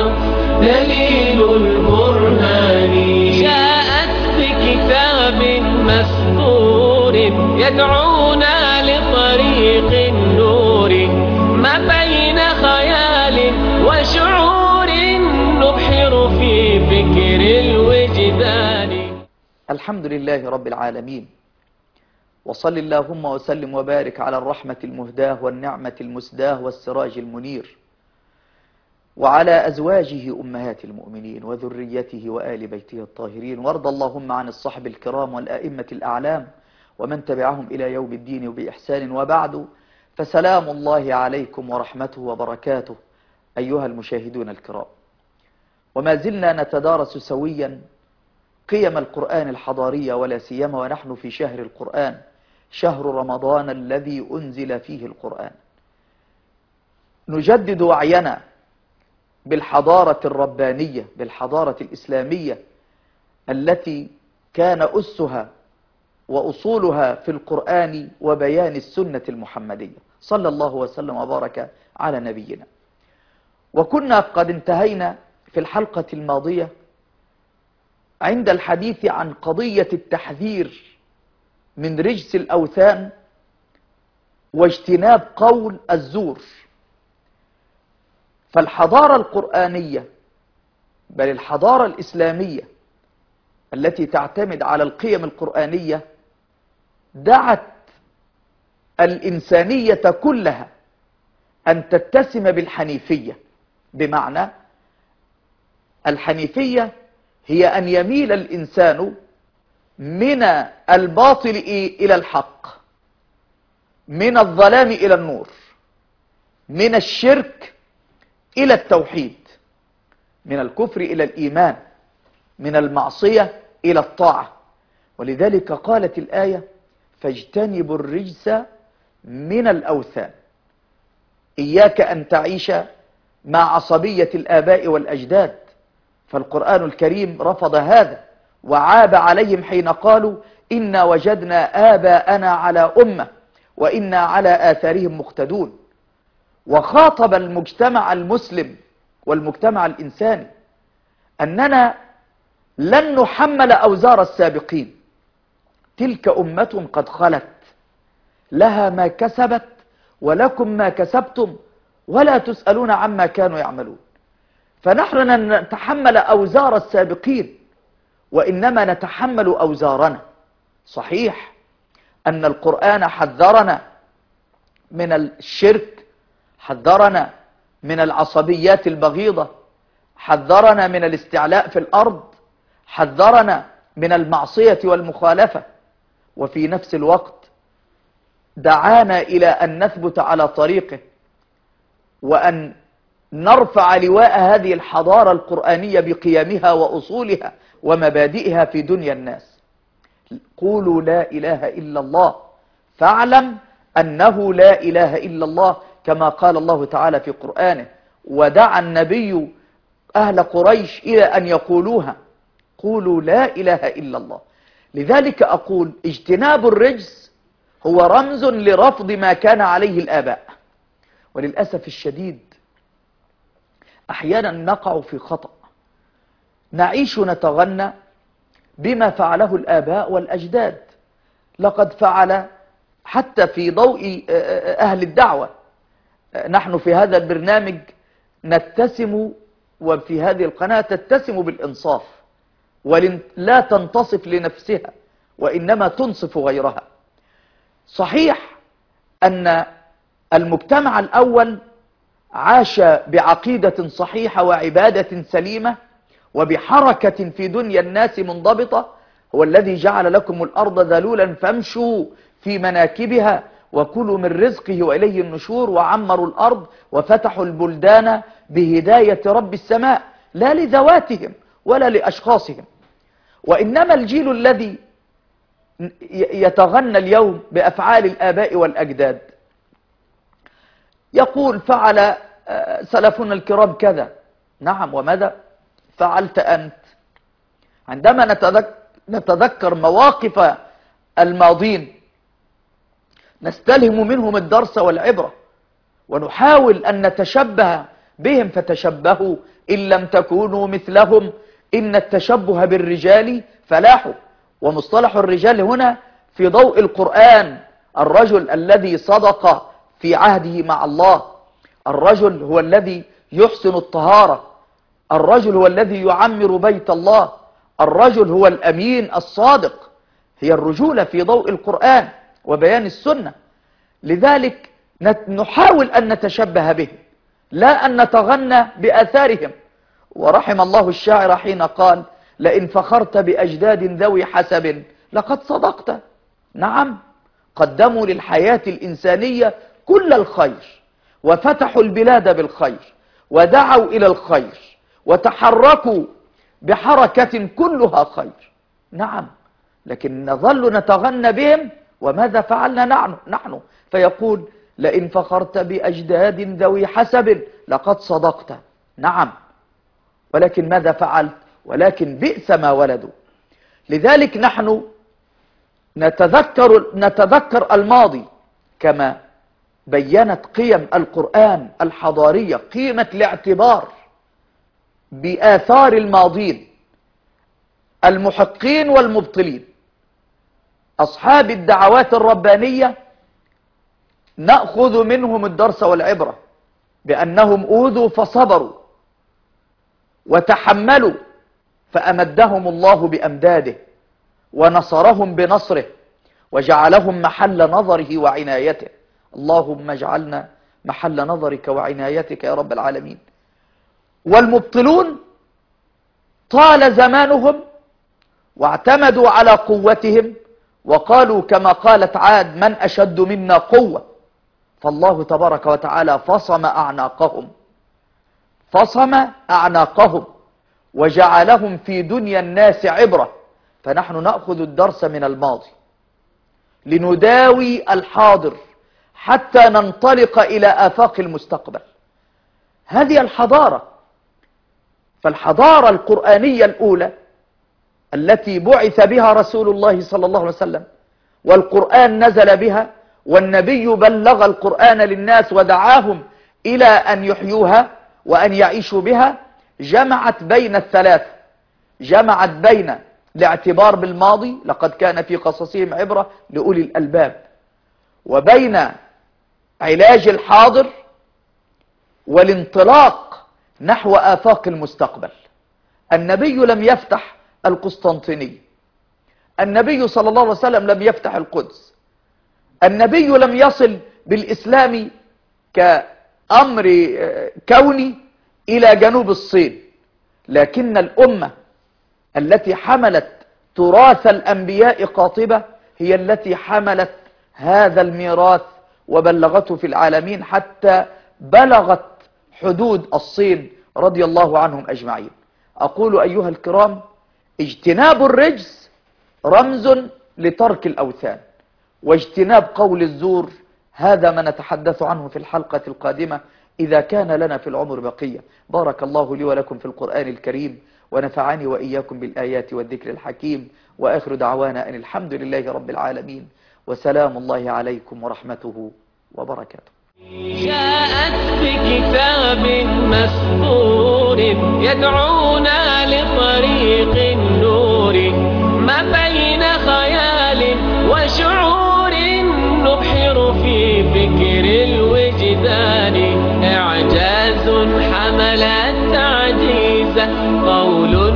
دليل البرهان جاءت بكتاب مسطور يدعونا لطريق النور ما بين خيال وشعور نبحر في فكر الوجدان. الحمد لله رب العالمين، وصل اللهم وسلم وبارك على الرحمة المهداة والنعمة المسداة والسراج المنير، وعلى أزواجه أمهات المؤمنين وذريته وآل بيته الطاهرين، وارض اللهم عن الصحب الكرام والآئمة الأعلام ومن تبعهم إلى يوم الدين وبإحسان. وبعد، فسلام الله عليكم ورحمته وبركاته أيها المشاهدون الكرام. وما زلنا نتدارس سويا قيم القرآن الحضارية، ولا سيما ونحن في شهر القرآن، شهر رمضان الذي أنزل فيه القرآن. نجدد وعينا بالحضارة الربانية، بالحضارة الإسلامية التي كان أسها وأصولها في القرآن وبيان السنة المحمدية، صلى الله وسلم وبارك على نبينا. وكنا قد انتهينا في الحلقة الماضية عند الحديث عن قضية التحذير من رجس الأوثان واجتناب قول الزور. فالحضارة القرآنية، بل الحضارة الإسلامية التي تعتمد على القيم القرآنية، دعت الإنسانية كلها أن تتسم بالحنيفية. بمعنى الحنيفية هي أن يميل الإنسان من الباطل إلى الحق، من الظلام إلى النور، من الشرك إلى التوحيد، من الكفر إلى الإيمان، من المعصية إلى الطاعة. ولذلك قالت الآية: فاجتنبوا الرجس من الأوثان. إياك أن تعيش مع عصبية الآباء والأجداد، فالقرآن الكريم رفض هذا وعاب عليهم حين قالوا: إنا وجدنا آباءنا على أمة وإنا على آثارهم مقتدون. وخاطب المجتمع المسلم والمجتمع الإنساني أننا لن نحمل أوزار السابقين، تلك أمة قد خلت لها ما كسبت ولكم ما كسبتم ولا تسألون عما كانوا يعملون. فنحن لن نتحمل أوزار السابقين، وإنما نتحمل أوزارنا. صحيح أن القرآن حذرنا من الشرك، حذرنا من العصبيات البغيضة، حذرنا من الاستعلاء في الأرض، حذرنا من المعصية والمخالفة، وفي نفس الوقت دعانا إلى أن نثبت على طريقه، وأن نرفع لواء هذه الحضارة القرآنية بقيمها وأصولها ومبادئها في دنيا الناس. قولوا لا إله إلا الله، فاعلم أنه لا إله إلا الله، كما قال الله تعالى في قرآنه: ودعا النبي أهل قريش إلى أن يقولوها، قولوا لا إله إلا الله. لذلك أقول: اجتناب الرجس هو رمز لرفض ما كان عليه الآباء. وللأسف الشديد أحيانا نقع في خطأ، نعيش نتغنى بما فعله الآباء والأجداد. لقد فعل حتى في ضوء أهل الدعوة. نحن في هذا البرنامج نتسم، وفي هذه القناة تتسم بالإنصاف، ولا تنتصف لنفسها وإنما تنصف غيرها. صحيح أن المجتمع الأول عاش بعقيدة صحيحة وعبادة سليمة وبحركة في دنيا الناس منضبطة. هو الذي جعل لكم الأرض ذلولا فامشوا في مناكبها وكلوا من رزقه وإليه النشور، وعمروا الأرض وفتحوا البلدان بهداية رب السماء، لا لذواتهم ولا لأشخاصهم. وإنما الجيل الذي يتغنى اليوم بأفعال الآباء والأجداد يقول: فعل سلفنا الكرام كذا. نعم، وماذا فعلت أنت؟ عندما نتذكر مواقف الماضين نستلهم منهم الدرس والعبرة، ونحاول أن نتشبه بهم فتشبهوا إن لم تكونوا مثلهم إن التشبه بالرجال فلاح. ومصطلح الرجال هنا في ضوء القرآن الرجل الذي صدق في عهده مع الله، الرجل هو الذي يحسن الطهارة، الرجل هو الذي يعمر بيت الله، الرجل هو الأمين الصادق. هي الرجولة في ضوء القرآن وبيان السنة. لذلك نحاول أن نتشبه بهم لا أن نتغنى بآثارهم. ورحم الله الشاعر حين قال: لئن فخرت بأجداد ذوي حسب لقد صدقت. نعم، قدموا للحياة الإنسانية كل الخير، وفتحوا البلاد بالخير، ودعوا إلى الخير، وتحركوا بحركة كلها خير. نعم، لكن نظل نتغنى بهم، وماذا فعلنا نحن؟ فيقول: لئن فخرت بأجداد ذوي حسب لقد صدقت. نعم، ولكن ماذا فعلت؟ ولكن بئس ما ولدوا. لذلك نحن نتذكر الماضي كما بينت قيم القرآن الحضارية قيمة الاعتبار بآثار الماضين المحقين والمبطلين، أصحاب الدعوات الربانية. نأخذ منهم الدرس والعبرة بأنهم أوذوا فصبروا وتحملوا فأمدهم الله بأمداده ونصرهم بنصره وجعلهم محل نظره وعنايته. اللهم اجعلنا محل نظرك وعنايتك يا رب العالمين. والمبطلون طال زمانهم واعتمدوا على قوتهم وقالوا كما قالت عاد: من أشد منا قوة. فالله تبارك وتعالى فصم أعناقهم وجعلهم في دنيا الناس عبرة. فنحن نأخذ الدرس من الماضي لنداوي الحاضر حتى ننطلق إلى آفاق المستقبل. هذه الحضارة. فالحضارة القرآنية الأولى التي بعث بها رسول الله صلى الله عليه وسلم، والقرآن نزل بها، والنبي بلغ القرآن للناس ودعاهم إلى أن يحيوها وأن يعيشوا بها، جمعت بين الثلاثة. جمعت بين الاعتبار بالماضي، لقد كان في قصصهم عبرة لأولي الألباب، وبين علاج الحاضر والانطلاق نحو آفاق المستقبل. النبي لم يفتح القسطنطينية، النبي صلى الله عليه وسلم لم يفتح القدس، النبي لم يصل بالإسلام كأمر كوني إلى جنوب الصين، لكن الأمة التي حملت تراث الأنبياء قاطبة هي التي حملت هذا الميراث وبلغته في العالمين حتى بلغت حدود الصين رضي الله عنهم أجمعين. أقول أيها الكرام: اجتناب الرجس رمز لترك الأوثان، واجتناب قول الزور هذا ما نتحدث عنه في الحلقة القادمة إذا كان لنا في العمر بقية. بارك الله لي ولكم في القرآن الكريم، ونفعني وإياكم بالآيات والذكر الحكيم، وآخر دعوانا أن الحمد لله رب العالمين، وسلام الله عليكم ورحمته وبركاته. جاءت بكتاب مسطور يدعونا لطريق النور، ما بين خيال وشعور نبحر في فكر الوجدان، إعجاز حمل التعجيز قول